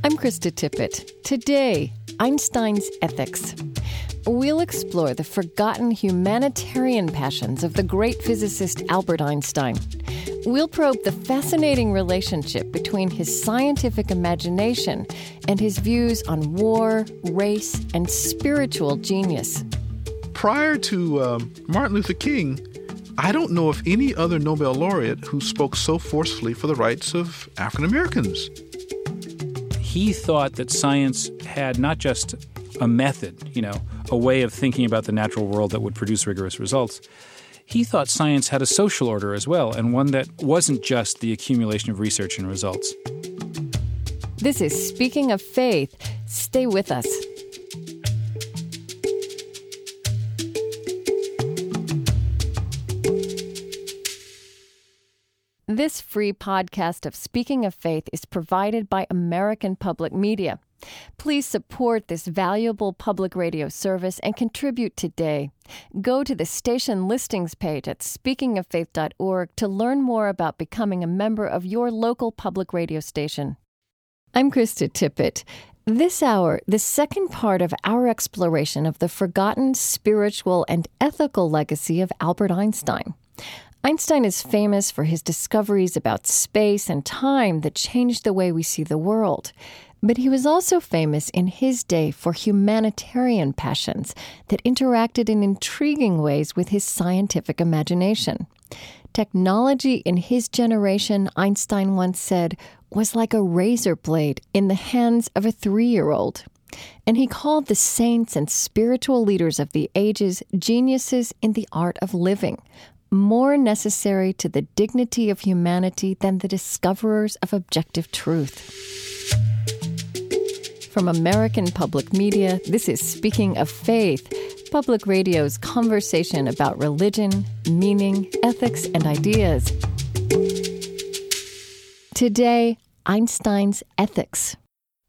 I'm Krista Tippett. Today, Einstein's ethics. We'll explore the forgotten humanitarian passions of the great physicist Albert Einstein. We'll probe the fascinating relationship between his scientific imagination and his views on war, race, and spiritual genius. Prior to Martin Luther King, I don't know of any other Nobel laureate who spoke so forcefully for the rights of African Americans. He thought that science had not just a method, a way of thinking about the natural world that would produce rigorous results. He thought science had a social order as well, and one that wasn't just the accumulation of research and results. This is Speaking of Faith. Stay with us. This free podcast of Speaking of Faith is provided by American Public Media. Please support this valuable public radio service and contribute today. Go to the station listings page at speakingoffaith.org to learn more about becoming a member of your local public radio station. I'm Krista Tippett. This hour, the second part of our exploration of the forgotten spiritual and ethical legacy of Albert Einstein. Einstein is famous for his discoveries about space and time that changed the way we see the world. But he was also famous in his day for humanitarian passions that interacted in intriguing ways with his scientific imagination. Technology in his generation, Einstein once said, was like a razor blade in the hands of a 3-year-old. And he called the saints and spiritual leaders of the ages geniuses in the art of living, more necessary to the dignity of humanity than the discoverers of objective truth. From American Public Media, this is Speaking of Faith, public radio's conversation about religion, meaning, ethics, and ideas. Today, Einstein's ethics.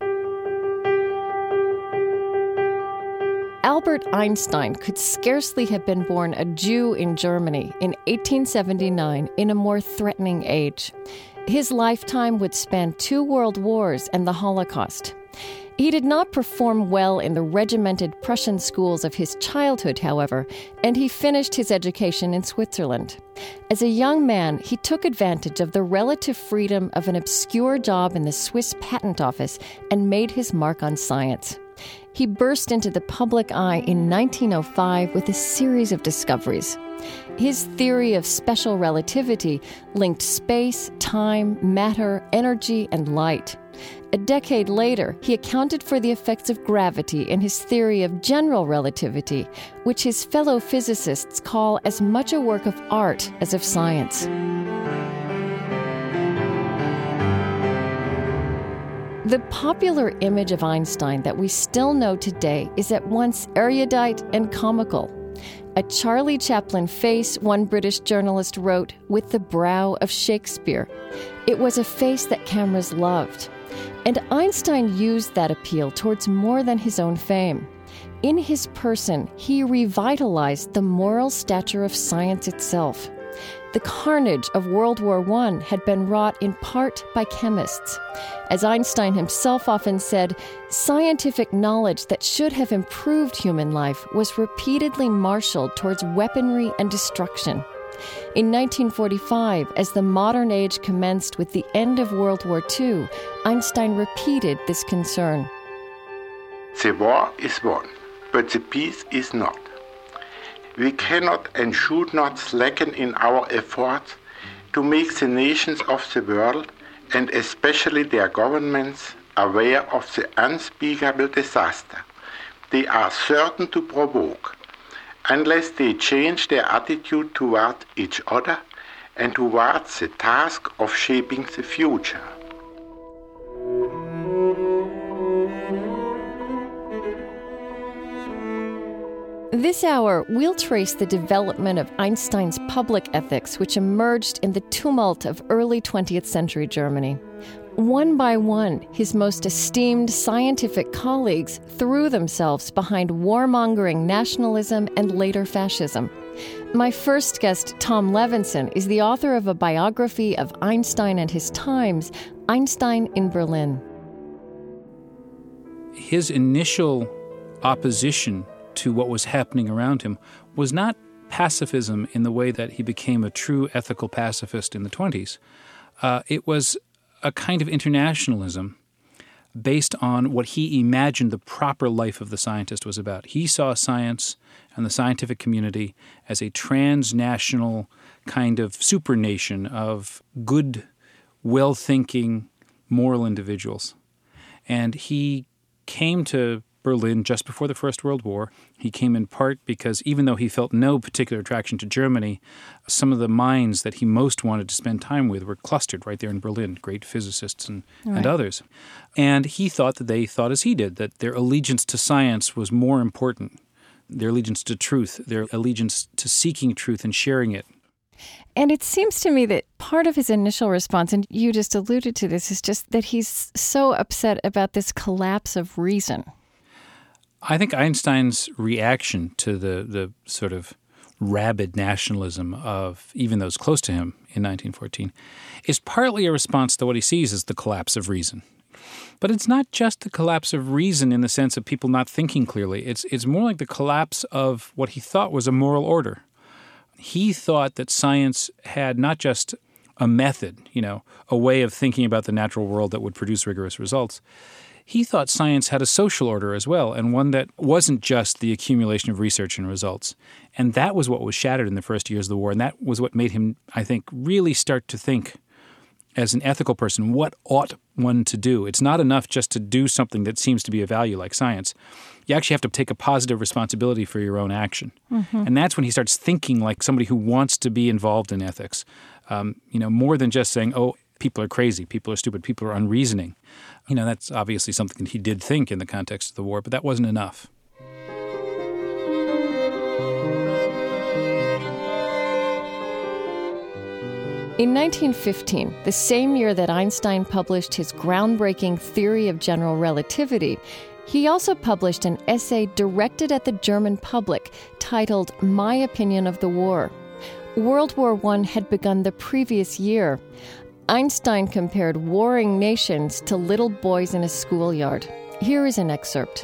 Albert Einstein could scarcely have been born a Jew in Germany in 1879 in a more threatening age. His lifetime would span 2 world wars and the Holocaust. He did not perform well in the regimented Prussian schools of his childhood, however, and he finished his education in Switzerland. As a young man, he took advantage of the relative freedom of an obscure job in the Swiss Patent Office and made his mark on science. He burst into the public eye in 1905 with a series of discoveries. His theory of special relativity linked space, time, matter, energy, and light. A decade later, he accounted for the effects of gravity in his theory of general relativity, which his fellow physicists call as much a work of art as of science. The popular image of Einstein that we still know today is at once erudite and comical. A Charlie Chaplin face, one British journalist wrote, with the brow of Shakespeare. It was a face that cameras loved. And Einstein used that appeal towards more than his own fame. In his person, he revitalized the moral stature of science itself. The carnage of World War I had been wrought in part by chemists. As Einstein himself often said, scientific knowledge that should have improved human life was repeatedly marshaled towards weaponry and destruction. In 1945, as the modern age commenced with the end of World War II, Einstein repeated this concern. The war is won, but the peace is not. We cannot and should not slacken in our efforts to make the nations of the world, and especially their governments, aware of the unspeakable disaster they are certain to provoke, unless they change their attitude toward each other and towards the task of shaping the future. This hour, we'll trace the development of Einstein's public ethics, which emerged in the tumult of early 20th century Germany. One by one, his most esteemed scientific colleagues threw themselves behind warmongering nationalism and later fascism. My first guest, Tom Levenson, is the author of a biography of Einstein and his times, Einstein in Berlin. his initial opposition to what was happening around him was not pacifism in the way that he became a true ethical pacifist in the 20s. It was a kind of internationalism based on what he imagined the proper life of the scientist was about. He saw science and the scientific community as a transnational kind of supernation of good, well-thinking, moral individuals. And he came to Berlin just before the First World War. He came in part because even though he felt no particular attraction to Germany, some of the minds that he most wanted to spend time with were clustered right there in Berlin, great physicists and others. And he thought that they thought as he did, that their allegiance to science was more important, their allegiance to truth, their allegiance to seeking truth and sharing it. And it seems to me that part of his initial response, and you just alluded to this, is just that he's so upset about this collapse of reason. I think Einstein's reaction to the sort of rabid nationalism of even those close to him in 1914 is partly a response to what he sees as the collapse of reason. But it's not just the collapse of reason in the sense of people not thinking clearly. It's more like the collapse of what he thought was a moral order. He thought that science had not just a method, a way of thinking about the natural world that would produce rigorous results. He thought science had a social order as well, and one that wasn't just the accumulation of research and results. And that was what was shattered in the first years of the war, and that was what made him, I think, really start to think as an ethical person, what ought one to do? It's not enough just to do something that seems to be of value like science. You actually have to take a positive responsibility for your own action. Mm-hmm. And that's when he starts thinking like somebody who wants to be involved in ethics, more than just saying, oh, people are crazy, people are stupid, people are unreasoning. That's obviously something that he did think in the context of the war, but that wasn't enough. In 1915, the same year that Einstein published his groundbreaking theory of general relativity, he also published an essay directed at the German public titled My Opinion of the War. World War I had begun the previous year. Einstein compared warring nations to little boys in a schoolyard. Here is an excerpt.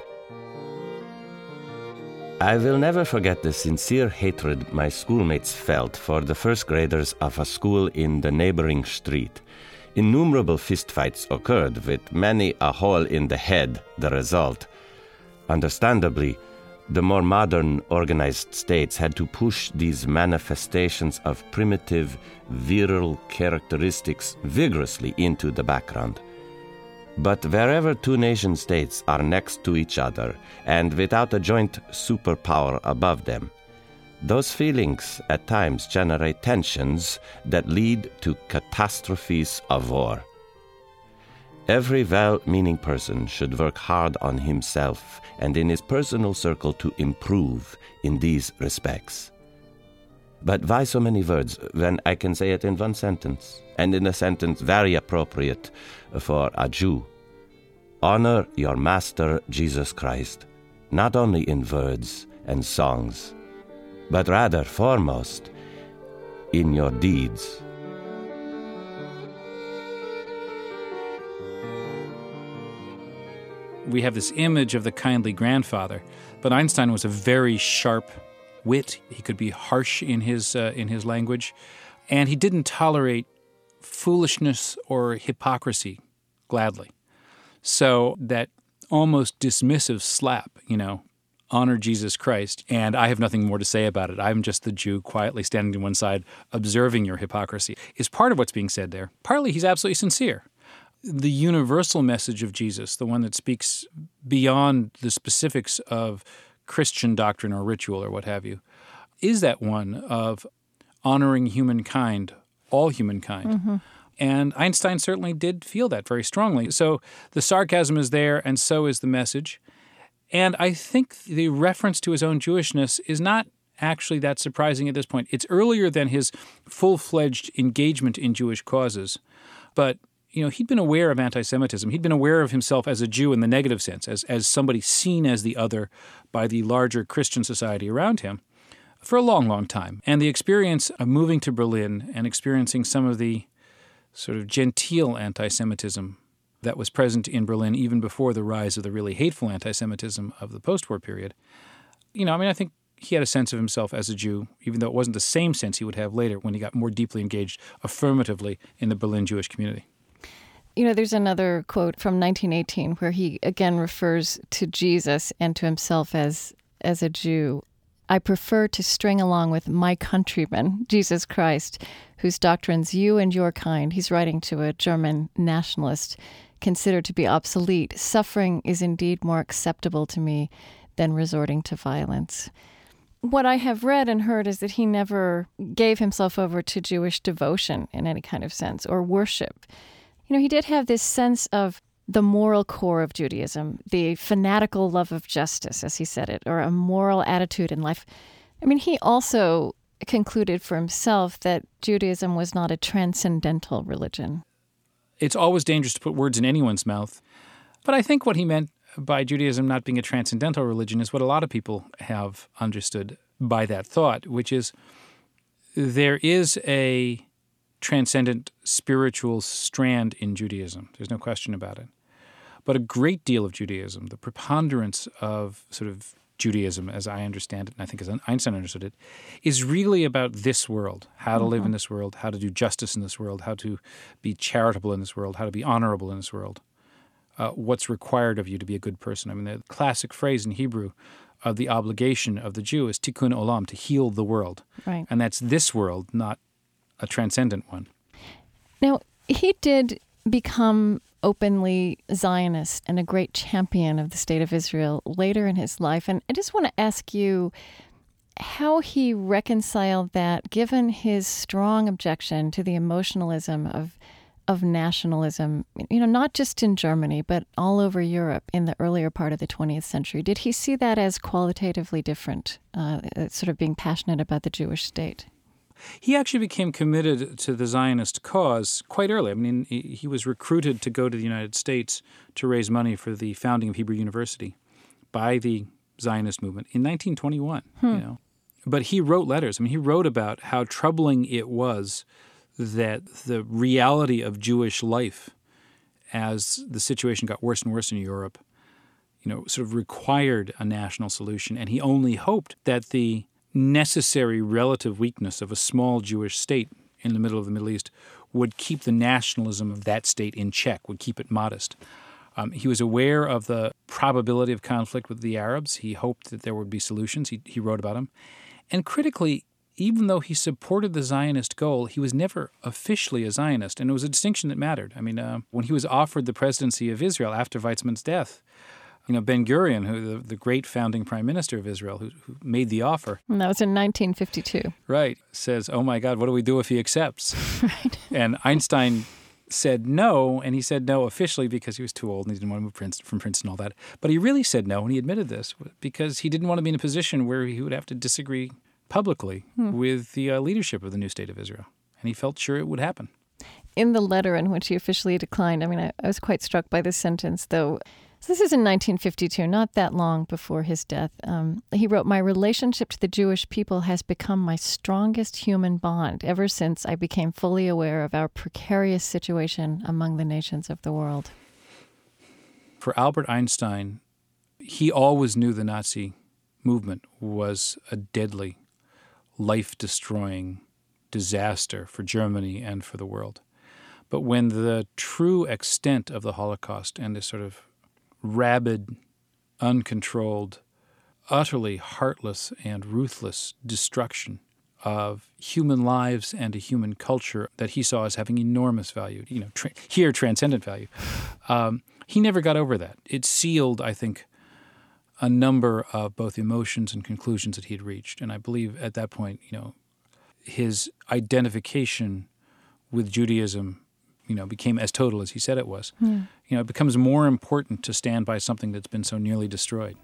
I will never forget the sincere hatred my schoolmates felt for the first graders of a school in the neighboring street. Innumerable fistfights occurred, with many a hole in the head the result. Understandably, the more modern organized states had to push these manifestations of primitive, virile characteristics vigorously into the background. But wherever two nation-states are next to each other and without a joint superpower above them, those feelings at times generate tensions that lead to catastrophes of war. Every well-meaning person should work hard on himself and in his personal circle to improve in these respects. But why so many words when I can say it in one sentence, and in a sentence very appropriate for a Jew? Honor your Master Jesus Christ, not only in words and songs, but rather foremost in your deeds. We have this image of the kindly grandfather, but Einstein was a very sharp wit. He could be harsh in his language, and he didn't tolerate foolishness or hypocrisy gladly. So that almost dismissive slap, honor Jesus Christ, and I have nothing more to say about it. I'm just the Jew quietly standing to one side, observing your hypocrisy, is part of what's being said there. Partly he's absolutely sincere. The universal message of Jesus, the one that speaks beyond the specifics of Christian doctrine or ritual or what have you, is that one of honoring humankind, all humankind. Mm-hmm. And Einstein certainly did feel that very strongly. So the sarcasm is there, and so is the message. And I think the reference to his own Jewishness is not actually that surprising at this point. It's earlier than his full-fledged engagement in Jewish causes. But he'd been aware of anti-Semitism. He'd been aware of himself as a Jew in the negative sense, as somebody seen as the other by the larger Christian society around him for a long, long time. And the experience of moving to Berlin and experiencing some of the sort of genteel anti-Semitism that was present in Berlin even before the rise of the really hateful anti-Semitism of the post-war period. I think he had a sense of himself as a Jew, even though it wasn't the same sense he would have later when he got more deeply engaged affirmatively in the Berlin Jewish community. There's another quote from 1918 where he again refers to Jesus and to himself as a Jew. I prefer to string along with my countryman, Jesus Christ, whose doctrines you and your kind, he's writing to a German nationalist, consider to be obsolete. Suffering is indeed more acceptable to me than resorting to violence. What I have read and heard is that he never gave himself over to Jewish devotion in any kind of sense or worship. He did have this sense of the moral core of Judaism, the fanatical love of justice, as he said it, or a moral attitude in life. He also concluded for himself that Judaism was not a transcendental religion. It's always dangerous to put words in anyone's mouth. But I think what he meant by Judaism not being a transcendental religion is what a lot of people have understood by that thought, which is there is a transcendent spiritual strand in Judaism. There's no question about it. But a great deal of Judaism, the preponderance of sort of Judaism, as I understand it, and I think as Einstein understood it, is really about this world, how to live in this world, how to do justice in this world, how to be charitable in this world, how to be honorable in this world, what's required of you to be a good person. The classic phrase in Hebrew of the obligation of the Jew is tikkun olam, to heal the world. Right. And that's this world, not a transcendent one. Now, he did become openly Zionist and a great champion of the State of Israel later in his life. And I just want to ask you how he reconciled that, given his strong objection to the emotionalism of nationalism, not just in Germany, but all over Europe in the earlier part of the 20th century. Did he see that as qualitatively different, sort of being passionate about the Jewish state? He actually became committed to the Zionist cause quite early. He was recruited to go to the United States to raise money for the founding of Hebrew University by the Zionist movement in 1921. But he wrote letters. He wrote about how troubling it was that the reality of Jewish life as the situation got worse and worse in Europe, sort of required a national solution. And he only hoped that the necessary relative weakness of a small Jewish state in the middle of the Middle East would keep the nationalism of that state in check, would keep it modest. He was aware of the probability of conflict with the Arabs. He hoped that there would be solutions. He wrote about them. And critically, even though he supported the Zionist goal, he was never officially a Zionist, and it was a distinction that mattered. When he was offered the presidency of Israel after Weizmann's death, Ben-Gurion, the great founding prime minister of Israel, who made the offer. And that was in 1952. Right. Says, oh my God, what do we do if he accepts? Right. And Einstein said no, and he said no officially because he was too old and he didn't want to move from Princeton and all that. But he really said no, and he admitted this, because he didn't want to be in a position where he would have to disagree publicly with the leadership of the new state of Israel. And he felt sure it would happen. In the letter in which he officially declined, I was quite struck by this sentence, though. So this is in 1952, not that long before his death. He wrote, "My relationship to the Jewish people has become my strongest human bond ever since I became fully aware of our precarious situation among the nations of the world." For Albert Einstein, he always knew the Nazi movement was a deadly, life-destroying disaster for Germany and for the world. But when the true extent of the Holocaust and this sort of rabid, uncontrolled, utterly heartless and ruthless destruction of human lives and a human culture that he saw as having enormous value, transcendent value, he never got over that. It sealed, I think, a number of both emotions and conclusions that he had reached. And I believe at that point, his identification with Judaism became as total as he said it was. It becomes more important to stand by something that's been so nearly destroyed.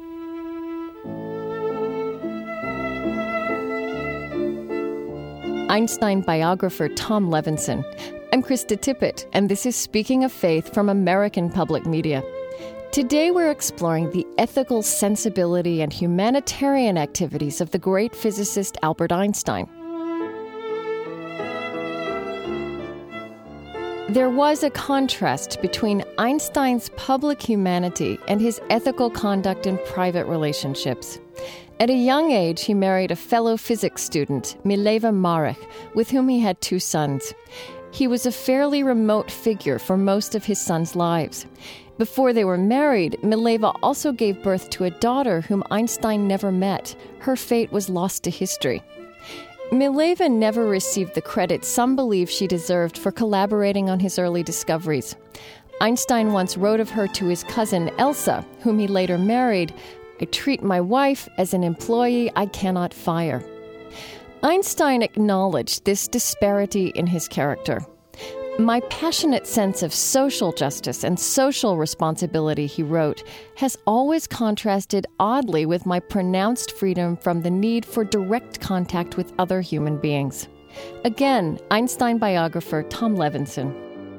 Einstein biographer Tom Levenson. I'm Krista Tippett, and this is Speaking of Faith from American Public Media. Today we're exploring the ethical sensibility and humanitarian activities of the great physicist Albert Einstein. There was a contrast between Einstein's public humanity and his ethical conduct in private relationships. At a young age, he married a fellow physics student, Mileva Marić, with whom he had 2 sons. He was a fairly remote figure for most of his sons' lives. Before they were married, Mileva also gave birth to a daughter whom Einstein never met. Her fate was lost to history. Mileva never received the credit some believe she deserved for collaborating on his early discoveries. Einstein once wrote of her to his cousin Elsa, whom he later married, "I treat my wife as an employee I cannot fire." Einstein acknowledged this disparity in his character. "My passionate sense of social justice and social responsibility," he wrote, "has always contrasted oddly with my pronounced freedom from the need for direct contact with other human beings." Again, Einstein biographer Tom Levenson.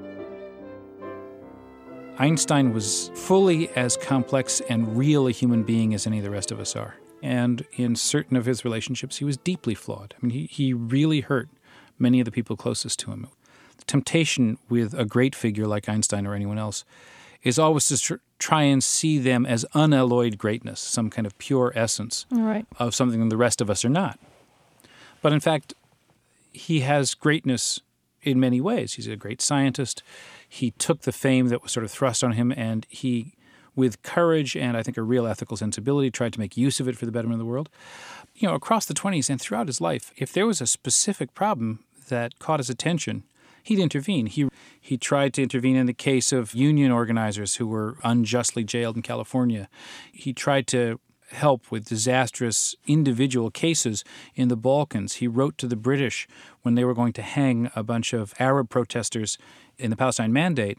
Einstein was fully as complex and real a human being as any of the rest of us are. And in certain of his relationships, he was deeply flawed. I mean, he really hurt many of the people closest to him. The temptation with a great figure like Einstein or anyone else is always to try and see them as unalloyed greatness, some kind of pure essence of something that the rest of us are not. But in fact, he has greatness in many ways. He's a great scientist. He took the fame that was sort of thrust on him, and he, with courage and I think a real ethical sensibility, tried to make use of it for the betterment of the world. You know, across the 20s and throughout his life, if there was a specific problem that caught his attention, he'd intervene. He tried to intervene in the case of union organizers who were unjustly jailed in California. He tried to help with disastrous individual cases in the Balkans. He wrote to the British when they were going to hang a bunch of Arab protesters in the Palestine Mandate,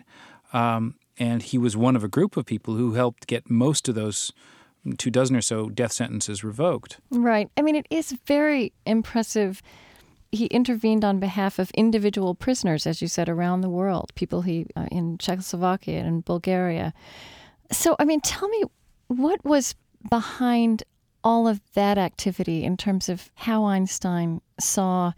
and he was one of a group of people who helped get most of those 24 or so death sentences revoked. Right. I mean, it is very impressive. He intervened on behalf of individual prisoners, as you said, around the world, people in Czechoslovakia and Bulgaria. So, I mean, tell me, what was behind all of that activity in terms of how Einstein saw,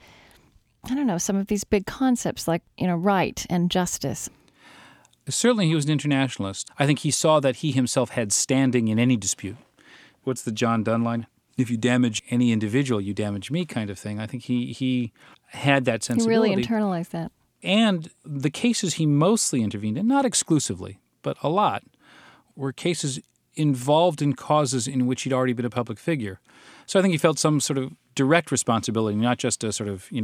I don't know, some of these big concepts like, right and justice? Certainly he was an internationalist. I think he saw that he himself had standing in any dispute. What's the John Donne line? If you damage any individual, you damage me kind of thing. I think he had that sensibility. He really internalized that. And the cases he mostly intervened in, not exclusively, but a lot, were cases involved in causes in which he'd already been a public figure. So I think he felt some sort of direct responsibility, not just a sort of,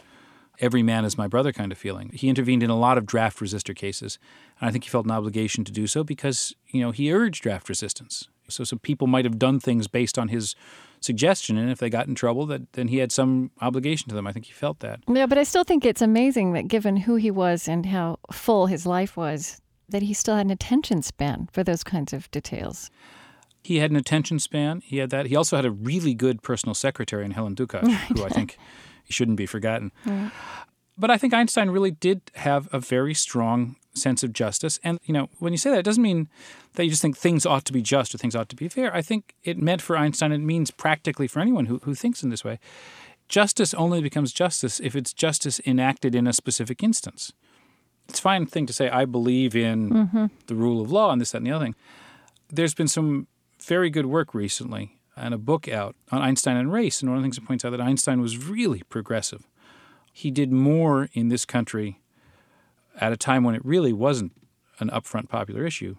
every man is my brother kind of feeling. He intervened in a lot of draft resistor cases, and I think he felt an obligation to do so because, he urged draft resistance. So people might have done things based on his suggestion, and if they got in trouble, then he had some obligation to them. I think he felt that. Yeah, but I still think it's amazing that given who he was and how full his life was, that he still had an attention span for those kinds of details. He had an attention span. He had that. He also had a really good personal secretary in Helen Dukas, who I think shouldn't be forgotten. Right. But I think Einstein really did have a very strong sense of justice. And, when you say that, it doesn't mean that you just think things ought to be just or things ought to be fair. I think it meant for Einstein, it means practically for anyone who thinks in this way, justice only becomes justice if it's justice enacted in a specific instance. It's a fine thing to say, I believe in the rule of law and this, that, and the other thing. There's been some very good work recently and a book out on Einstein and race. And one of the things it points out that Einstein was really progressive. He did more in this country at a time when it really wasn't an upfront popular issue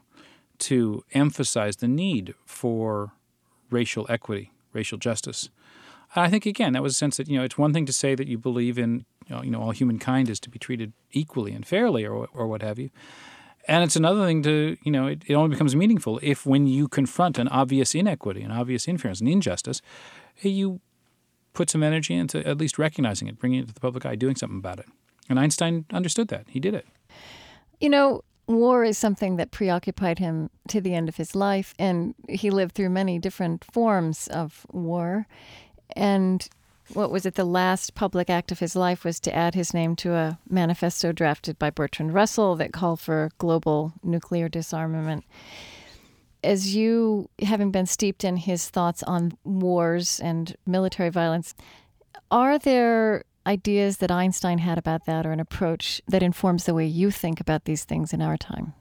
to emphasize the need for racial equity, racial justice. And I think, again, that was a sense that, it's one thing to say that you believe in, all humankind is to be treated equally and fairly or what have you. And it's another thing to, it only becomes meaningful if when you confront an obvious inequity, an obvious unfairness, an injustice, you put some energy into at least recognizing it, bringing it to the public eye, doing something about it. And Einstein understood that. He did it. War is something that preoccupied him to the end of his life, and he lived through many different forms of war. And what was it? The last public act of his life was to add his name to a manifesto drafted by Bertrand Russell that called for global nuclear disarmament. As you, having been steeped in his thoughts on wars and military violence, are there ideas that Einstein had about that or an approach that informs the way you think about these things in our time?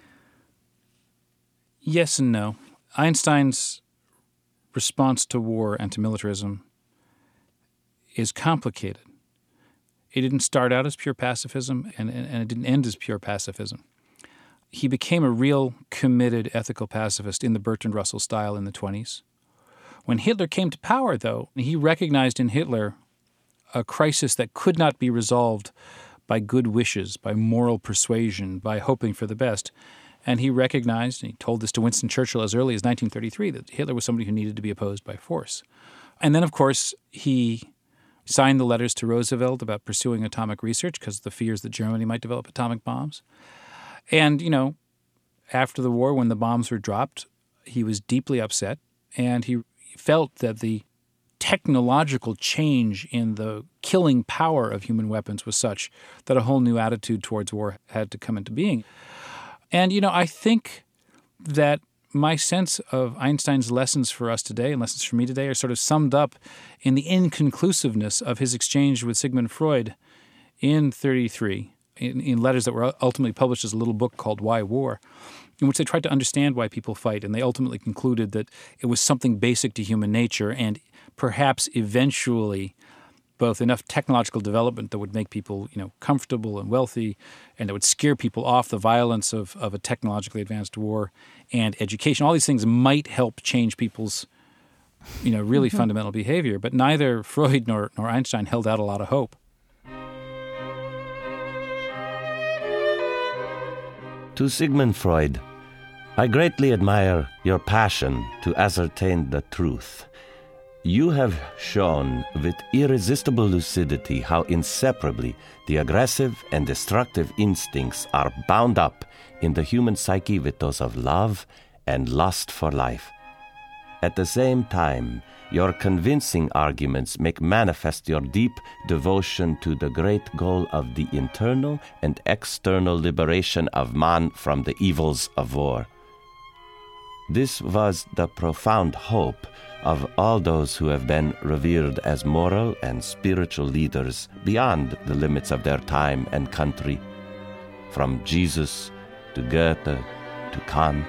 Yes and no. Einstein's response to war and to militarism is complicated. It didn't start out as pure pacifism, and it didn't end as pure pacifism. He became a real committed ethical pacifist in the Bertrand Russell style in the 1920s. When Hitler came to power, though, he recognized in Hitler a crisis that could not be resolved by good wishes, by moral persuasion, by hoping for the best. And he recognized, and he told this to Winston Churchill as early as 1933, that Hitler was somebody who needed to be opposed by force. And then, of course, he signed the letters to Roosevelt about pursuing atomic research because of the fears that Germany might develop atomic bombs. And, after the war, when the bombs were dropped, he was deeply upset, and he felt that the technological change in the killing power of human weapons was such that a whole new attitude towards war had to come into being. And, I think that my sense of Einstein's lessons for us today and lessons for me today are sort of summed up in the inconclusiveness of his exchange with Sigmund Freud in 1933, in letters that were ultimately published as a little book called Why War, in which they tried to understand why people fight, and they ultimately concluded that it was something basic to human nature and perhaps eventually both enough technological development that would make people, comfortable and wealthy, and that would scare people off the violence of a technologically advanced war, and education. All these things might help change people's, really fundamental behavior. But neither Freud nor Einstein held out a lot of hope. To Sigmund Freud, I greatly admire your passion to ascertain the truth. You have shown with irresistible lucidity how inseparably the aggressive and destructive instincts are bound up in the human psyche with those of love and lust for life. At the same time, your convincing arguments make manifest your deep devotion to the great goal of the internal and external liberation of man from the evils of war. This was the profound hope of all those who have been revered as moral and spiritual leaders beyond the limits of their time and country, from Jesus to Goethe to Kant.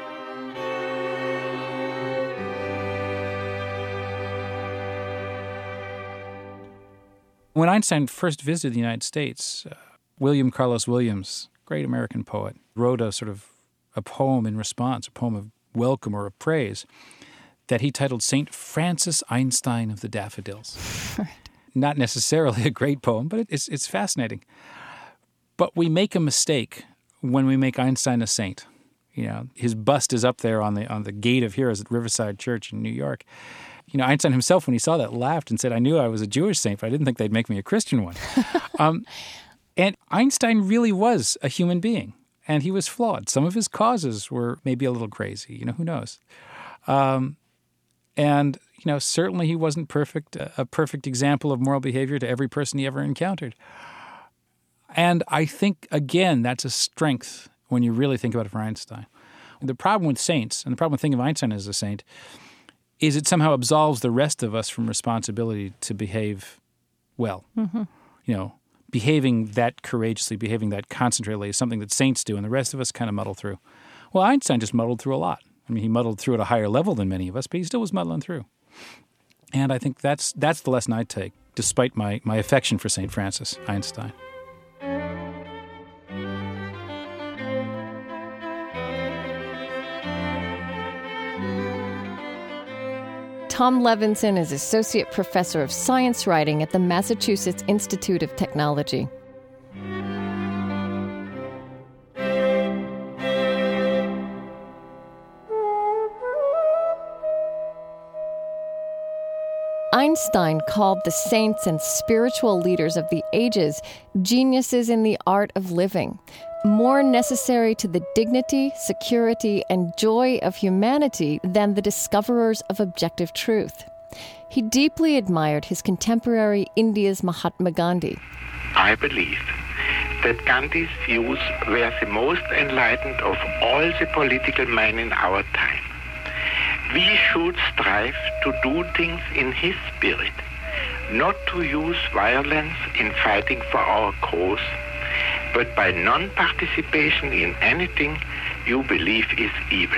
When Einstein first visited the United States, William Carlos Williams, great American poet, wrote a poem in response, a poem of welcome or of praise, that he titled St. Francis Einstein of the Daffodils. Not necessarily a great poem, but it's fascinating. But we make a mistake when we make Einstein a saint. His bust is up there on the gate of heroes at Riverside Church in New York. Einstein himself, when he saw that, laughed and said, I knew I was a Jewish saint, but I didn't think they'd make me a Christian one. And Einstein really was a human being, and he was flawed. Some of his causes were maybe a little crazy, who knows. And certainly he wasn't perfect, a perfect example of moral behavior to every person he ever encountered. And I think, again, that's a strength when you really think about it for Einstein. The problem with saints, and the problem with thinking of Einstein as a saint, is it somehow absolves the rest of us from responsibility to behave well. Behaving that courageously, behaving that concentratedly is something that saints do, and the rest of us kind of muddle through. Well, Einstein just muddled through a lot. He muddled through at a higher level than many of us, but he still was muddling through. And I think that's the lesson I take, despite my affection for St. Francis Einstein. Tom Levenson is Associate Professor of Science Writing at the Massachusetts Institute of Technology. Einstein called the saints and spiritual leaders of the ages geniuses in the art of living, more necessary to the dignity, security, and joy of humanity than the discoverers of objective truth. He deeply admired his contemporary India's Mahatma Gandhi. I believe that Gandhi's views were the most enlightened of all the political men in our time. We should strive to do things in his spirit, not to use violence in fighting for our cause, but by non-participation in anything you believe is evil.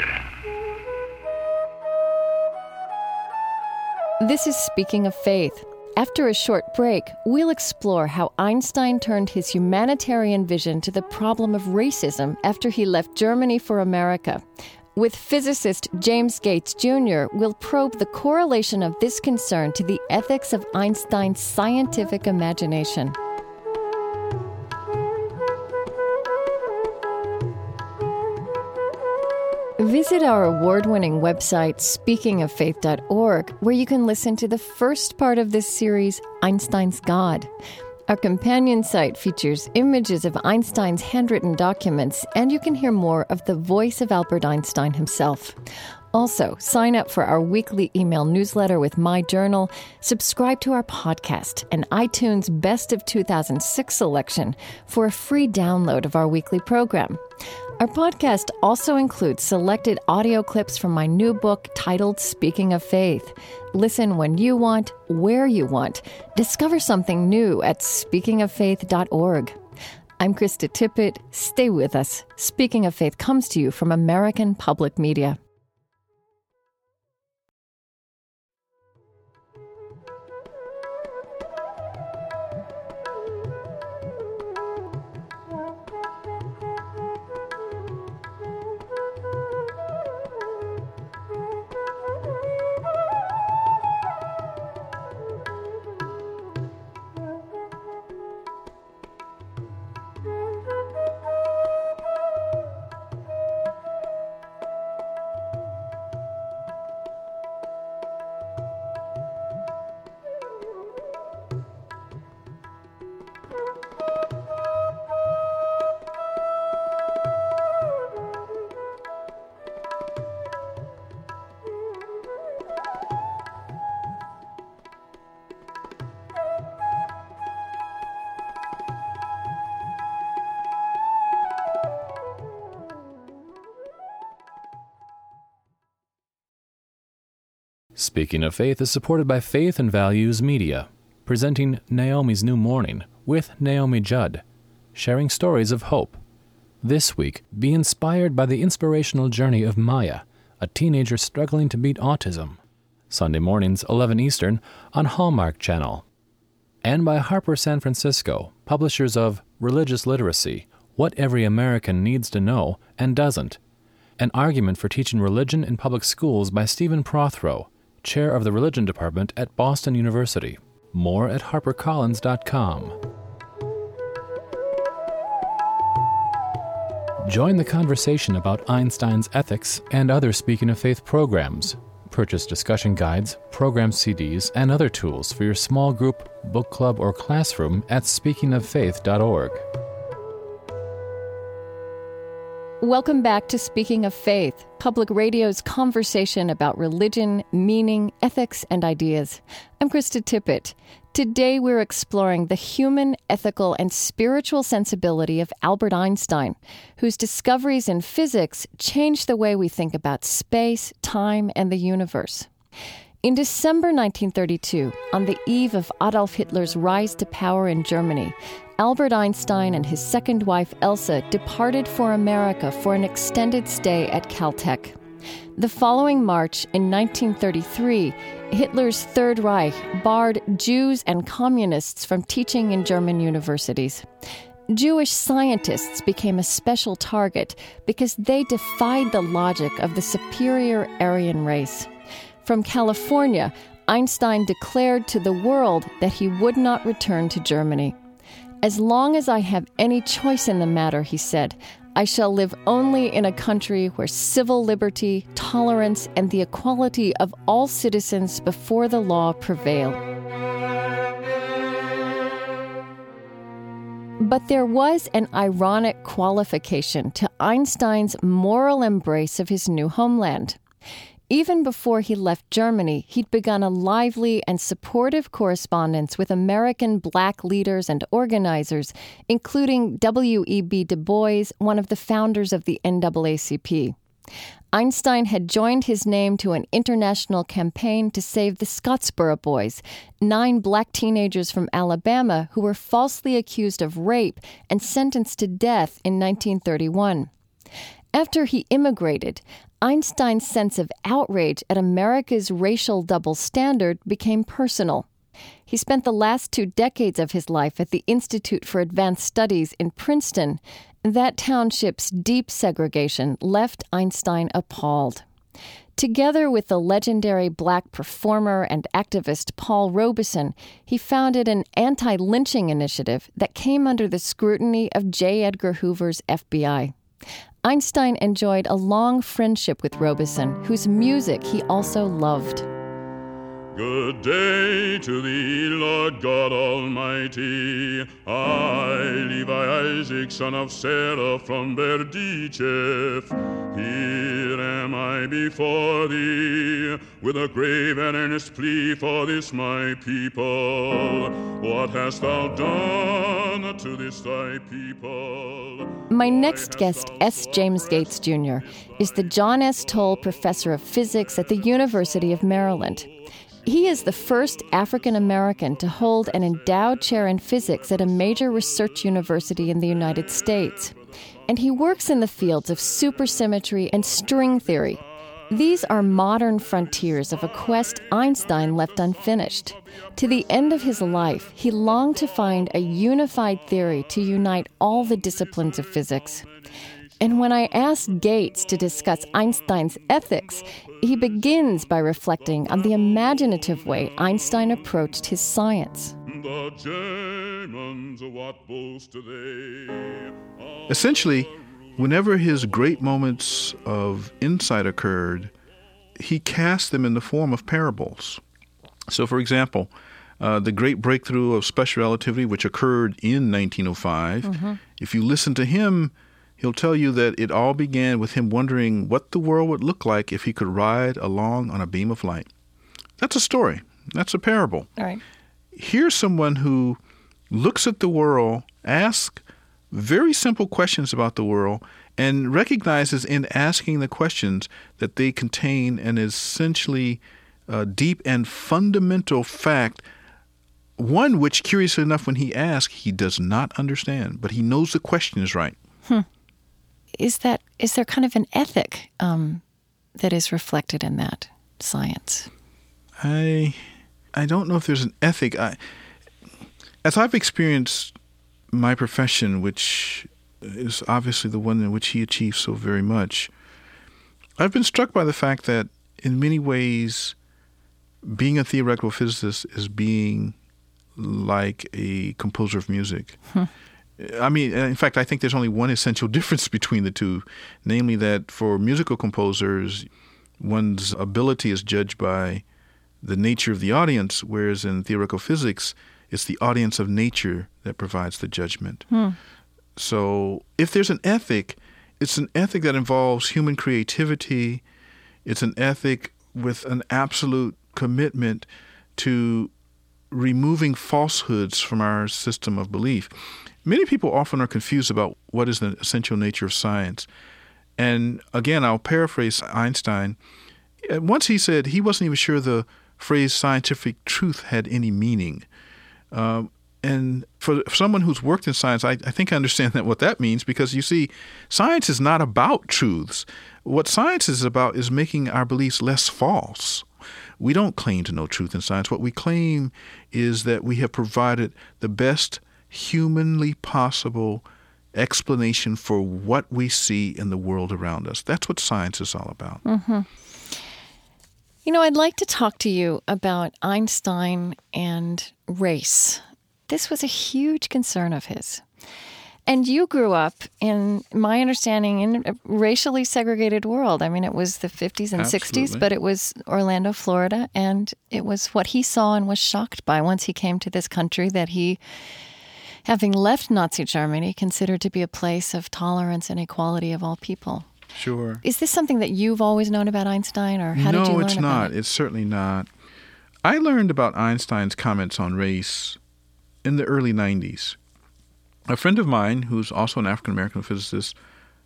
This is Speaking of Faith. After a short break, we'll explore how Einstein turned his humanitarian vision to the problem of racism after he left Germany for America. With physicist James Gates Jr., we'll probe the correlation of this concern to the ethics of Einstein's scientific imagination. Visit our award-winning website, speakingoffaith.org, where you can listen to the first part of this series, Einstein's God. Our companion site features images of Einstein's handwritten documents, and you can hear more of the voice of Albert Einstein himself. Also, sign up for our weekly email newsletter with My Journal, subscribe to our podcast, and iTunes Best of 2006 selection for a free download of our weekly program. Our podcast also includes selected audio clips from my new book titled Speaking of Faith. Listen when you want, where you want. Discover something new at speakingoffaith.org. I'm Krista Tippett. Stay with us. Speaking of Faith comes to you from American Public Media. Speaking of Faith is supported by Faith and Values Media, presenting Naomi's New Morning with Naomi Judd, sharing stories of hope. This week, be inspired by the inspirational journey of Maya, a teenager struggling to beat autism. Sunday mornings, 11 Eastern, on Hallmark Channel. And by Harper San Francisco, publishers of Religious Literacy, What Every American Needs to Know and Doesn't. An Argument for Teaching Religion in Public Schools by Stephen Prothro, Chair of the Religion Department at Boston University. More at harpercollins.com. Join the conversation about Einstein's ethics and other Speaking of Faith programs. Purchase discussion guides, program CDs, and other tools for your small group, book club, or classroom at speakingoffaith.org. Welcome back to Speaking of Faith, Public Radio's conversation about religion, meaning, ethics, and ideas. I'm Krista Tippett. Today we're exploring the human, ethical, and spiritual sensibility of Albert Einstein, whose discoveries in physics changed the way we think about space, time, and the universe. In December 1932, on the eve of Adolf Hitler's rise to power in Germany, Albert Einstein and his second wife, Elsa, departed for America for an extended stay at Caltech. The following March, in 1933, Hitler's Third Reich barred Jews and communists from teaching in German universities. Jewish scientists became a special target because they defied the logic of the superior Aryan race. From California, Einstein declared to the world that he would not return to Germany. As long as I have any choice in the matter, he said, I shall live only in a country where civil liberty, tolerance, and the equality of all citizens before the law prevail. But there was an ironic qualification to Einstein's moral embrace of his new homeland. Even before he left Germany, he'd begun a lively and supportive correspondence with American Black leaders and organizers, including W.E.B. Du Bois, one of the founders of the NAACP. Einstein had joined his name to an international campaign to save the Scottsboro Boys, 9 black teenagers from Alabama who were falsely accused of rape and sentenced to death in 1931. After he immigrated, Einstein's sense of outrage at America's racial double standard became personal. He spent the last 2 decades of his life at the Institute for Advanced Studies in Princeton. That township's deep segregation left Einstein appalled. Together with the legendary black performer and activist Paul Robeson, he founded an anti-lynching initiative that came under the scrutiny of J. Edgar Hoover's FBI. Einstein enjoyed a long friendship with Robeson, whose music he also loved. Good day to thee, Lord God Almighty. I, Levi Isaac, son of Sarah from Berdichef. Here am I before thee, with a grave and earnest plea for this my people. What hast thou done to this thy people? My next guest, S. James Gates, Jr., is the John S. Toll Professor of Physics at the University of Maryland. He is the first African-American to hold an endowed chair in physics at a major research university in the United States. And he works in the fields of supersymmetry and string theory. These are modern frontiers of a quest Einstein left unfinished. To the end of his life, he longed to find a unified theory to unite all the disciplines of physics. And when I asked Gates to discuss Einstein's ethics, he begins by reflecting on the imaginative way Einstein approached his science. Essentially, whenever his great moments of insight occurred, he cast them in the form of parables. So, for example, the great breakthrough of special relativity, which occurred in 1905, if you listen to him, he'll tell you that it all began with him wondering what the world would look like if he could ride along on a beam of light. That's a story. That's a parable. All right. Here's someone who looks at the world, asks very simple questions about the world, and recognizes in asking the questions that they contain an essentially deep and fundamental fact, one which, curiously enough, when he asks, he does not understand, but he knows the question is right. Is there kind of an ethic that is reflected in that science? I don't know if there's an ethic. As I've experienced my profession, which is obviously the one in which he achieved so very much, I've been struck by the fact that in many ways, being a theoretical physicist is being like a composer of music. I mean, in fact, I think there's only one essential difference between the two, namely that for musical composers, one's ability is judged by the nature of the audience, whereas in theoretical physics, it's the audience of nature that provides the judgment. So if there's an ethic, it's an ethic that involves human creativity. It's an ethic with an absolute commitment to removing falsehoods from our system of belief. Many people often are confused about what is the essential nature of science. And again, I'll paraphrase Einstein. Once he said he wasn't even sure the phrase scientific truth had any meaning. And for someone who's worked in science, I think I understand what that means, because you see, science is not about truths. What science is about is making our beliefs less false. We don't claim to know truth in science. What we claim is that we have provided the best humanly possible explanation for what we see in the world around us. That's what science is all about. You know, I'd like to talk to you about Einstein and race. This was a huge concern of his. And you grew up, in my understanding, in a racially segregated world. I mean, it was the 50s and Absolutely. 60s, but it was Orlando, Florida, and it was what he saw and was shocked by once he came to this country that he, having left Nazi Germany, considered to be a place of tolerance and equality of all people. Sure. Is this something that you've always known about Einstein, or how did you learn about it? No, it's not. It's certainly not. I learned about Einstein's comments on race in the early 90s. A friend of mine, who's also an African-American physicist,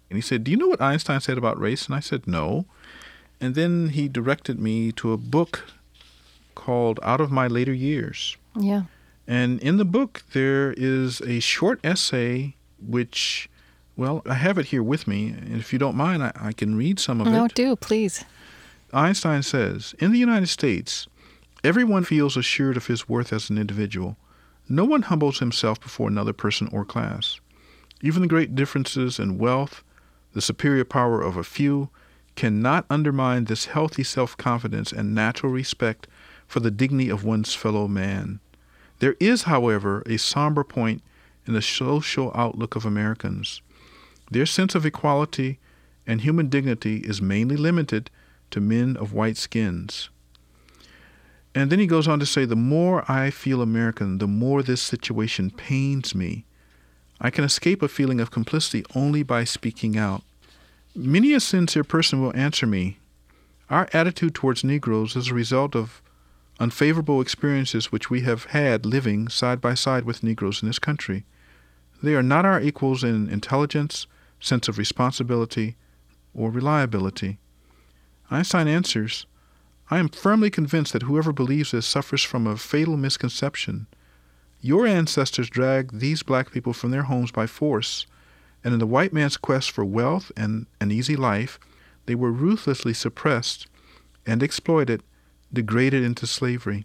And he said, "Do you know what Einstein said about race?" And I said, "No." And then he directed me to a book called Out of My Later Years. Yeah. And in the book, there is a short essay which, well, I have it here with me. And if you don't mind, I can read some of it. No, do, please. Einstein says, "In the United States, everyone feels assured of his worth as an individual. No one humbles himself before another person or class. Even the great differences in wealth, the superior power of a few, cannot undermine this healthy self-confidence and natural respect for the dignity of one's fellow man. There is, however, a somber point in the social outlook of Americans. Their sense of equality and human dignity is mainly limited to men of white skins." And then he goes on to say, "The more I feel American, the more this situation pains me. I can escape a feeling of complicity only by speaking out. Many a sincere person will answer me, our attitude towards Negroes is a result of unfavorable experiences which we have had living side by side with Negroes in this country. They are not our equals in intelligence, sense of responsibility, or reliability." Einstein answers, "I am firmly convinced that whoever believes this suffers from a fatal misconception. Your ancestors dragged these black people from their homes by force, and in the white man's quest for wealth and an easy life, they were ruthlessly suppressed and exploited, degraded into slavery."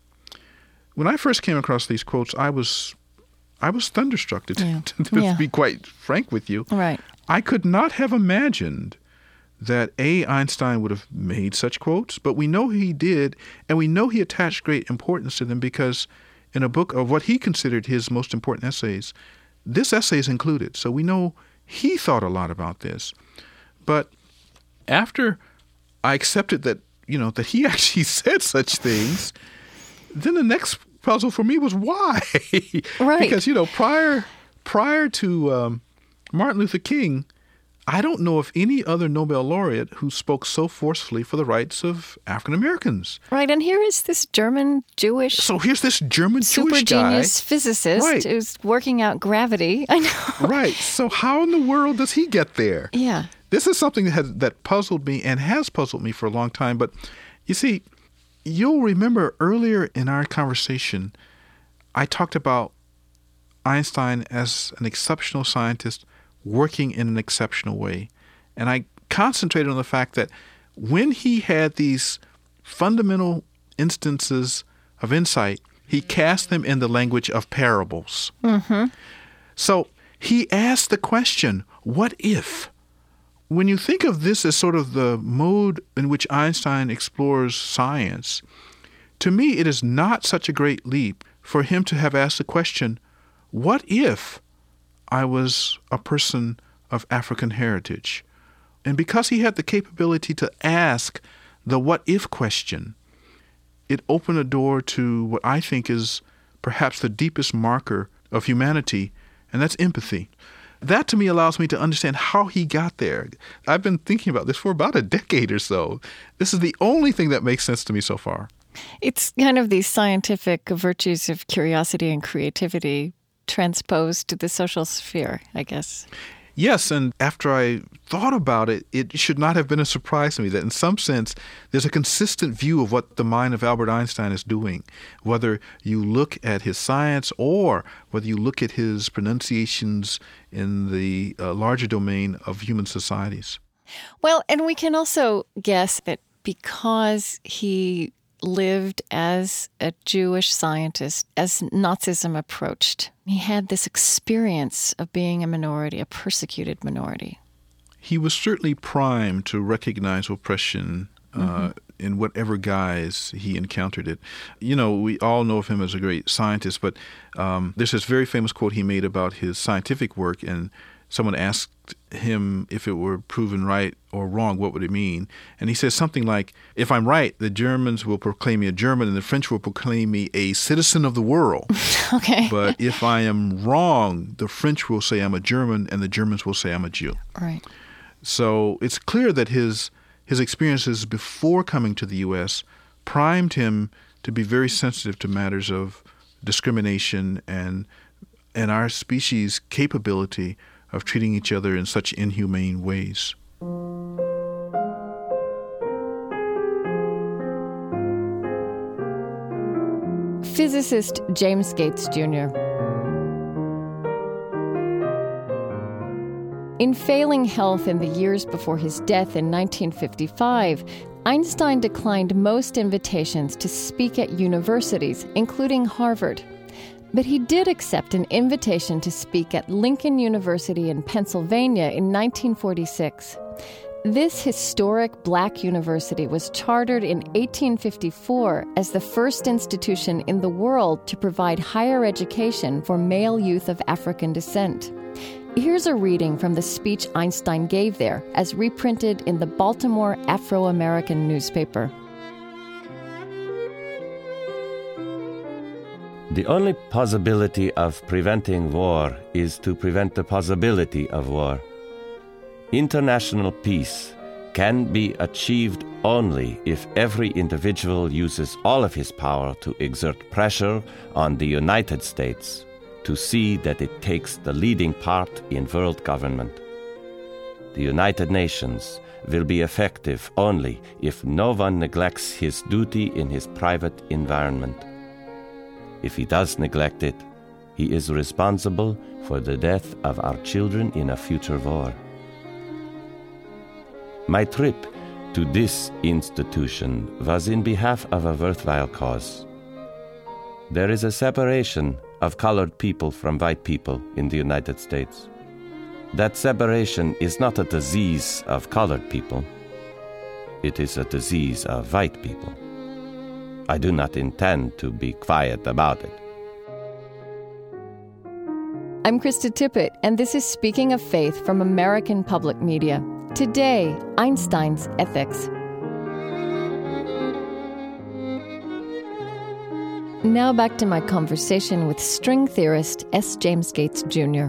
When I first came across these quotes, I was thunderstruck, to be quite frank with you. Right. I could not have imagined that Einstein would have made such quotes, but we know he did, and we know he attached great importance to them because in a book of what he considered his most important essays, this essay is included. So we know he thought a lot about this. But after I accepted that, that he actually said such things, then the next puzzle for me was why? Right. Because, prior to Martin Luther King, I don't know of any other Nobel laureate who spoke so forcefully for the rights of African Americans. Right, and here is this German-Jewish... So here's this German-Jewish guy. Super genius physicist who's working out gravity. I know. Right. So how in the world does he get there? Yeah. This is something that puzzled me and has puzzled me for a long time. But you see, you'll remember earlier in our conversation, I talked about Einstein as an exceptional scientist working in an exceptional way. And I concentrated on the fact that when he had these fundamental instances of insight, he cast them in the language of parables. Mm-hmm. So he asked the question, what if? When you think of this as sort of the mode in which Einstein explores science, to me it is not such a great leap for him to have asked the question, what if I was a person of African heritage? And because he had the capability to ask the what if question, it opened a door to what I think is perhaps the deepest marker of humanity, and that's empathy. That to me allows me to understand how he got there. I've been thinking about this for about a decade or so. This is the only thing that makes sense to me so far. It's kind of these scientific virtues of curiosity and creativity transposed to the social sphere, I guess. Yes, and after I thought about it, it should not have been a surprise to me that in some sense there's a consistent view of what the mind of Albert Einstein is doing, whether you look at his science or whether you look at his pronunciations in the larger domain of human societies. Well, and we can also guess that because he lived as a Jewish scientist, as Nazism approached, he had this experience of being a minority, a persecuted minority. He was certainly primed to recognize oppression in whatever guise he encountered it. We all know of him as a great scientist, but there's this very famous quote he made about his scientific work, and someone asked him if it were proven right or wrong, what would it mean? And he says something like, if I'm right, the Germans will proclaim me a German and the French will proclaim me a citizen of the world. Okay. But if I am wrong, the French will say I'm a German and the Germans will say I'm a Jew. Right. So it's clear that his experiences before coming to the U.S. primed him to be very sensitive to matters of discrimination and our species' capability of treating each other in such inhumane ways. Physicist James Gates Jr. In failing health in the years before his death in 1955, Einstein declined most invitations to speak at universities, including Harvard. But he did accept an invitation to speak at Lincoln University in Pennsylvania in 1946. This historic black university was chartered in 1854 as the first institution in the world to provide higher education for male youth of African descent. Here's a reading from the speech Einstein gave there, as reprinted in the Baltimore Afro-American newspaper. The only possibility of preventing war is to prevent the possibility of war. International peace can be achieved only if every individual uses all of his power to exert pressure on the United States to see that it takes the leading part in world government. The United Nations will be effective only if no one neglects his duty in his private environment. If he does neglect it, he is responsible for the death of our children in a future war. My trip to this institution was in behalf of a worthwhile cause. There is a separation of colored people from white people in the United States. That separation is not a disease of colored people. It is a disease of white people. I do not intend to be quiet about it. I'm Krista Tippett, and this is Speaking of Faith from American Public Media. Today, Einstein's ethics. Now back to my conversation with string theorist S. James Gates Jr.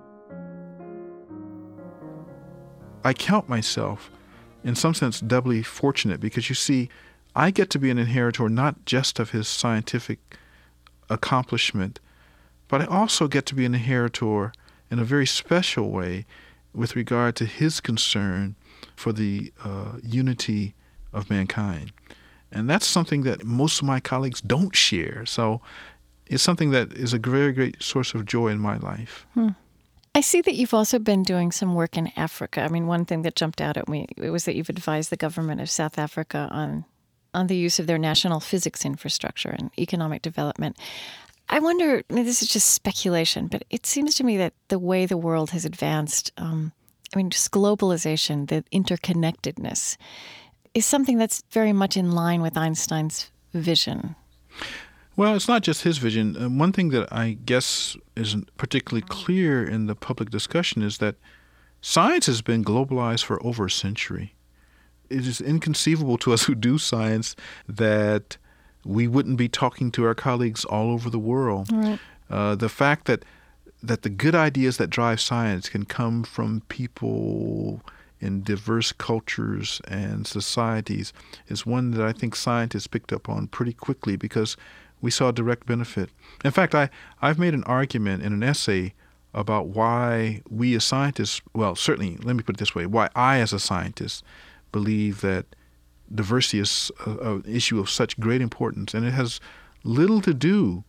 I count myself, in some sense, doubly fortunate because, you see, I get to be an inheritor not just of his scientific accomplishment, but I also get to be an inheritor in a very special way with regard to his concern for the unity of mankind. And that's something that most of my colleagues don't share. So it's something that is a very great source of joy in my life. I see that you've also been doing some work in Africa. I mean, one thing that jumped out at me was that you've advised the government of South Africa on the use of their national physics infrastructure and economic development. I wonder, I mean, this is just speculation, but it seems to me that the way the world has advanced, just globalization, the interconnectedness, is something that's very much in line with Einstein's vision. Well, it's not just his vision. One thing that I guess isn't particularly clear in the public discussion is that science has been globalized for over a century. It is inconceivable to us who do science that we wouldn't be talking to our colleagues all over the world. Right. The fact that the good ideas that drive science can come from people in diverse cultures and societies is one that I think scientists picked up on pretty quickly because we saw direct benefit. In fact, I've made an argument in an essay about why we as scientists, well, certainly, let me put it this way, why I as a scientist believe that diversity is an issue of such great importance, and it has little to do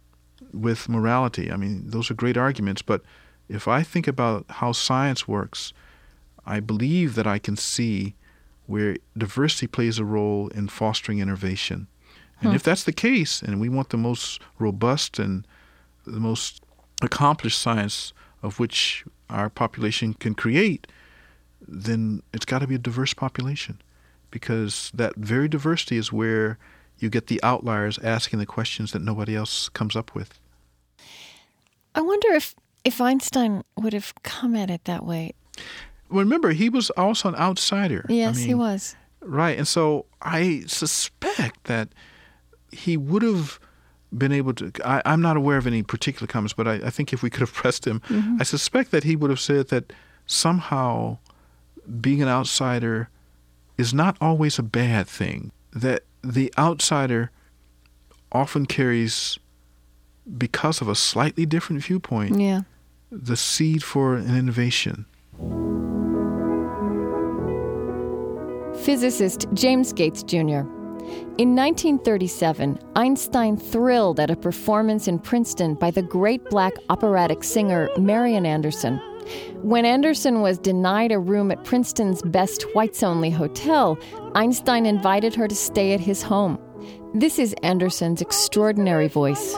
with morality. I mean, those are great arguments, but if I think about how science works, I believe that I can see where diversity plays a role in fostering innovation. And if that's the case, and we want the most robust and the most accomplished science of which our population can create, then it's got to be a diverse population, because that very diversity is where you get the outliers asking the questions that nobody else comes up with. I wonder if Einstein would have come at it that way. Well, remember, he was also an outsider. Yes, he was. Right, and so I suspect that he would have been able to, I'm not aware of any particular comments, but I think if we could have pressed him, I suspect that he would have said that somehow being an outsider is not always a bad thing, that the outsider often carries, because of a slightly different viewpoint, the seed for an innovation. Physicist James Gates Jr. In 1937, Einstein thrilled at a performance in Princeton by the great black operatic singer Marian Anderson. When Anderson was denied a room at Princeton's best whites-only hotel, Einstein invited her to stay at his home. This is Anderson's extraordinary voice.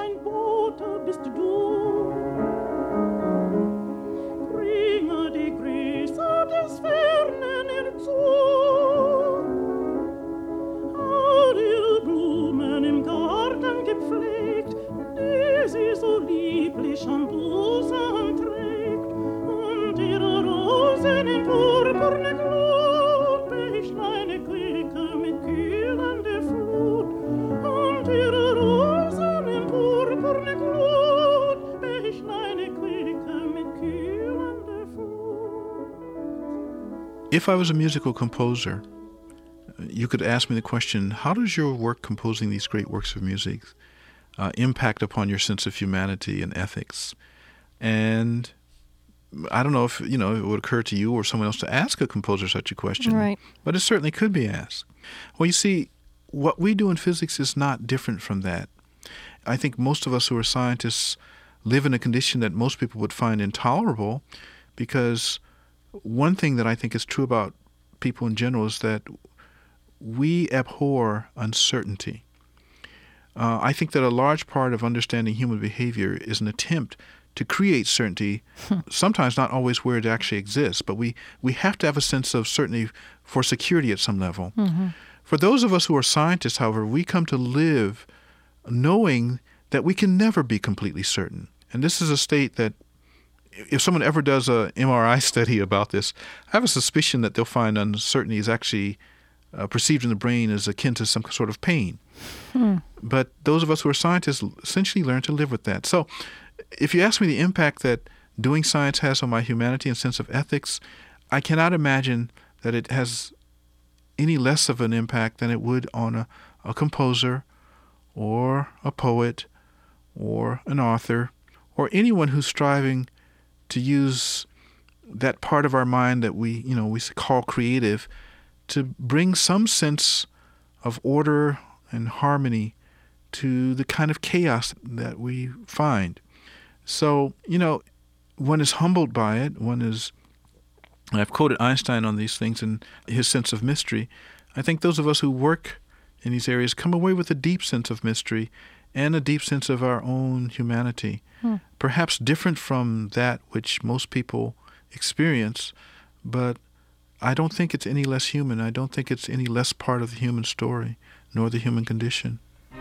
If I was a musical composer, you could ask me the question, how does your work composing these great works of music impact upon your sense of humanity and ethics? And I don't know if, it would occur to you or someone else to ask a composer such a question, right, but it certainly could be asked. Well, you see, what we do in physics is not different from that. I think most of us who are scientists live in a condition that most people would find intolerable, because one thing that I think is true about people in general is that we abhor uncertainty. I think that a large part of understanding human behavior is an attempt to create certainty, sometimes not always where it actually exists, but we have to have a sense of certainty for security at some level. Mm-hmm. For those of us who are scientists, however, we come to live knowing that we can never be completely certain. And this is a state that, if someone ever does an MRI study about this, I have a suspicion that they'll find uncertainty is actually perceived in the brain as akin to some sort of pain. But those of us who are scientists essentially learn to live with that. So if you ask me the impact that doing science has on my humanity and sense of ethics, I cannot imagine that it has any less of an impact than it would on a composer or a poet or an author or anyone who's striving to use that part of our mind that we call creative to bring some sense of order and harmony to the kind of chaos that we find. So, one is humbled by it. And I've quoted Einstein on these things and his sense of mystery. I think those of us who work in these areas come away with a deep sense of mystery and a deep sense of our own humanity, perhaps different from that which most people experience, but I don't think it's any less human. I don't think it's any less part of the human story, nor the human condition.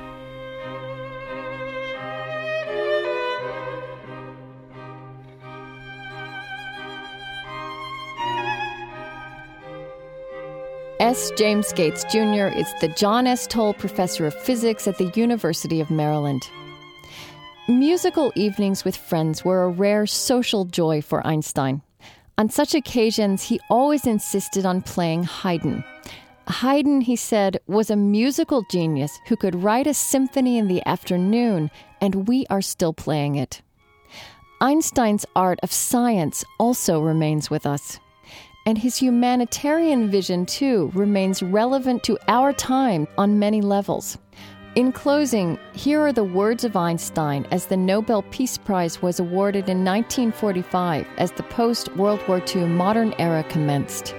S. James Gates Jr. is the John S. Toll Professor of Physics at the University of Maryland. Musical evenings with friends were a rare social joy for Einstein. On such occasions, he always insisted on playing Haydn. Haydn, he said, was a musical genius who could write a symphony in the afternoon, and we are still playing it. Einstein's art of science also remains with us. And his humanitarian vision, too, remains relevant to our time on many levels. In closing, here are the words of Einstein as the Nobel Peace Prize was awarded in 1945 as the post-World War II modern era commenced.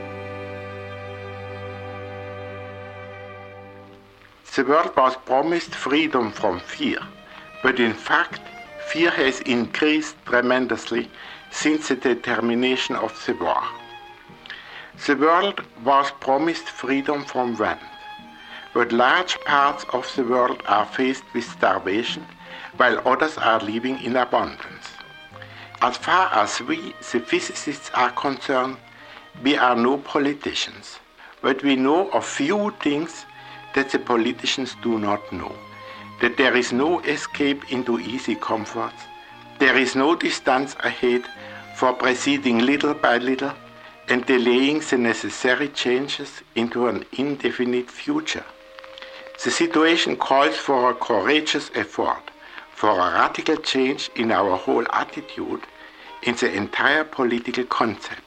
The world was promised freedom from fear, but in fact, fear has increased tremendously since the termination of the war. The world was promised freedom from want, but large parts of the world are faced with starvation, while others are living in abundance. As far as we, the physicists, are concerned, we are no politicians, but we know of few things that the politicians do not know. That there is no escape into easy comforts, there is no distance ahead for proceeding little by little, and delaying the necessary changes into an indefinite future. The situation calls for a courageous effort, for a radical change in our whole attitude, in the entire political concept.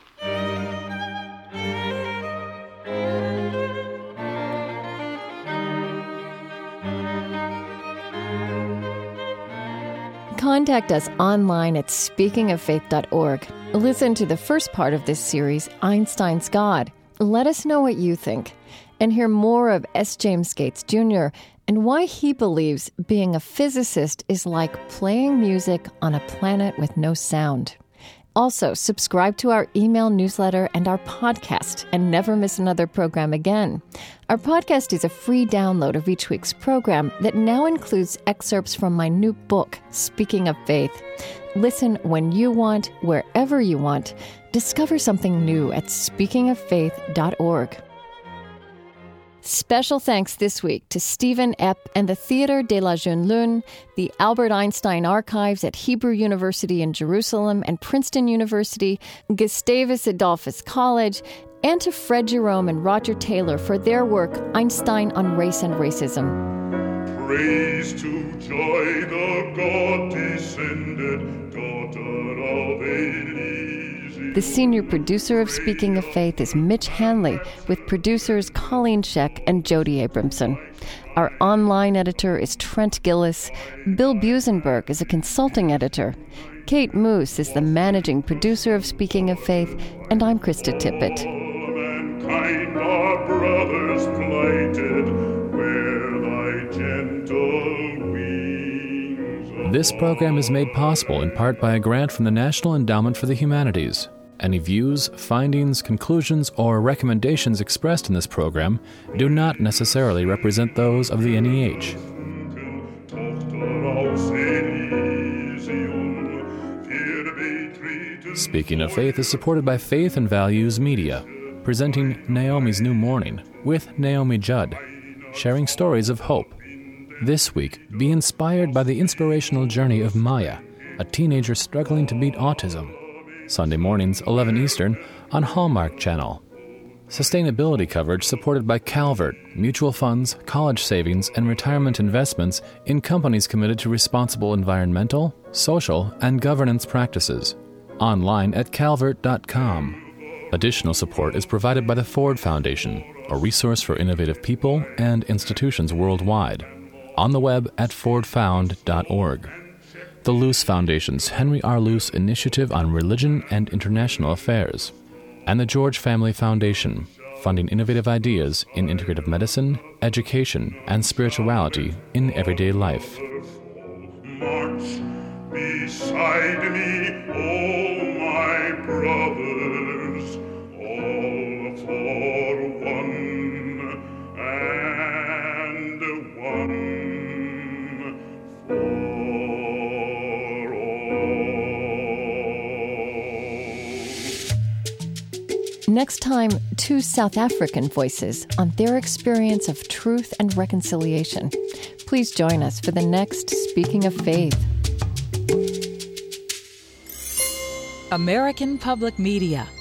Contact us online at speakingoffaith.org. Listen to the first part of this series, Einstein's God. Let us know what you think, and hear more of S. James Gates Jr. and why he believes being a physicist is like playing music on a planet with no sound. Also, subscribe to our email newsletter and our podcast and never miss another program again. Our podcast is a free download of each week's program that now includes excerpts from my new book, Speaking of Faith. Listen when you want, wherever you want. Discover something new at speakingoffaith.org. Special thanks this week to Stephen Epp and the Theatre de la Jeune Lune, the Albert Einstein Archives at Hebrew University in Jerusalem and Princeton University, Gustavus Adolphus College, and to Fred Jerome and Roger Taylor for their work, Einstein on Race and Racism. Praise to joy, the God-descended daughter of Hades. The senior producer of Speaking of Faith is Mitch Hanley, with producers Colleen Scheck and Jody Abramson. Our online editor is Trent Gillis. Bill Busenberg is a consulting editor. Kate Moose is the managing producer of Speaking of Faith, and I'm Krista Tippett. Mankind are brothers plighted, where thy gentle wings. This program is made possible in part by a grant from the National Endowment for the Humanities. Any views, findings, conclusions, or recommendations expressed in this program do not necessarily represent those of the NEH. Speaking of Faith is supported by Faith and Values Media, presenting Naomi's New Morning with Naomi Judd, sharing stories of hope. This week, be inspired by the inspirational journey of Maya, a teenager struggling to beat autism. Sunday mornings, 11 Eastern, on Hallmark Channel. Sustainability coverage supported by Calvert, mutual funds, college savings, and retirement investments in companies committed to responsible environmental, social, and governance practices. Online at calvert.com. Additional support is provided by the Ford Foundation, a resource for innovative people and institutions worldwide. On the web at fordfound.org. The Luce Foundation's Henry R. Luce Initiative on Religion and International Affairs, and the George Family Foundation, funding innovative ideas in integrative medicine, education, and spirituality in everyday life. March beside me, oh my brothers, all for one and one for all. Next time, two South African voices on their experience of truth and reconciliation. Please join us for the next Speaking of Faith. American Public Media